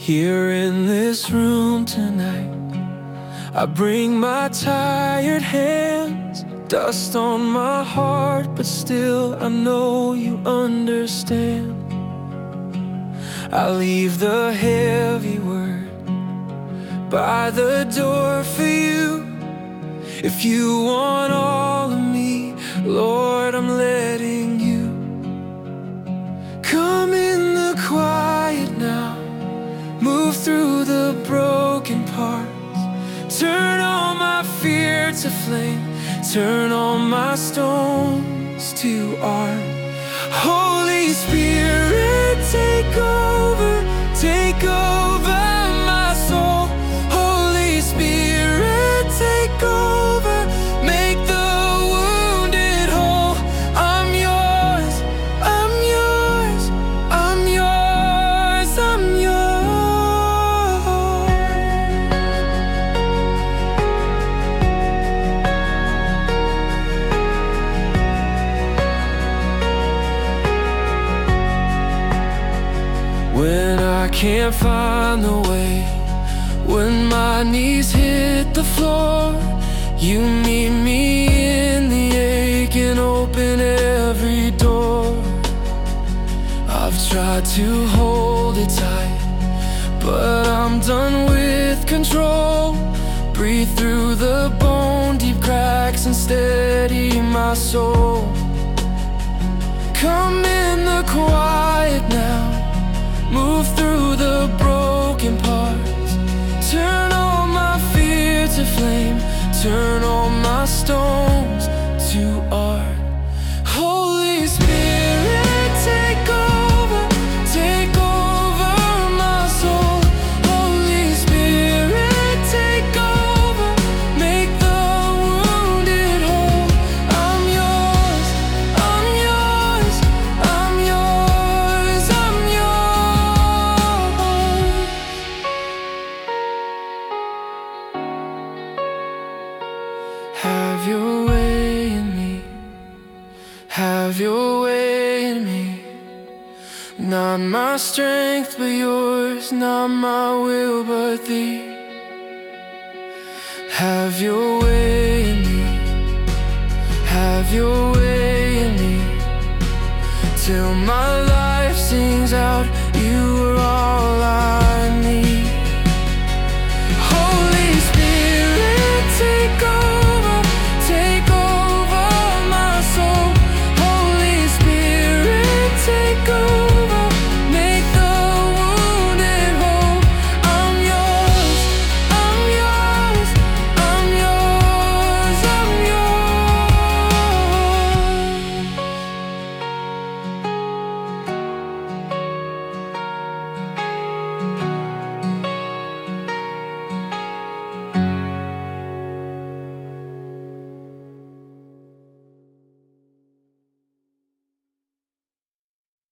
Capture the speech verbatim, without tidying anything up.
Here in this room tonight, I bring my tired hands, dust on my heart, but still I know you understand. I leave the heavy word by the door for you. If you want all of me, Lord, I'm letting you. Come in the quiet now, move through the broken parts. Turn all my fear to flame, turn all my stones to art. Holy Spirit, take over, take over my soul. Holy Spirit, take over, make the wounded whole. I'm yours, I'm yours, I'm yours, I'm yours. When I can't find the way, when my knees hit the floor, you meet me in the ache and open every door. I've tried to hold it tight, but I'm done with control. Breathe through the bone deep cracks and steady my soul. Come in the quiet now, move through the broken parts. Turn all my fear to flame, turn all my stones to art. Holy Spirit, take over, take over my soul. Holy Spirit, take over, make the wounded whole. I'm yours, I'm yours, I'm yours, I'm yours. Have your way in me, have your way in me. Not my strength but yours, not my will but thee. Have your way in me, have your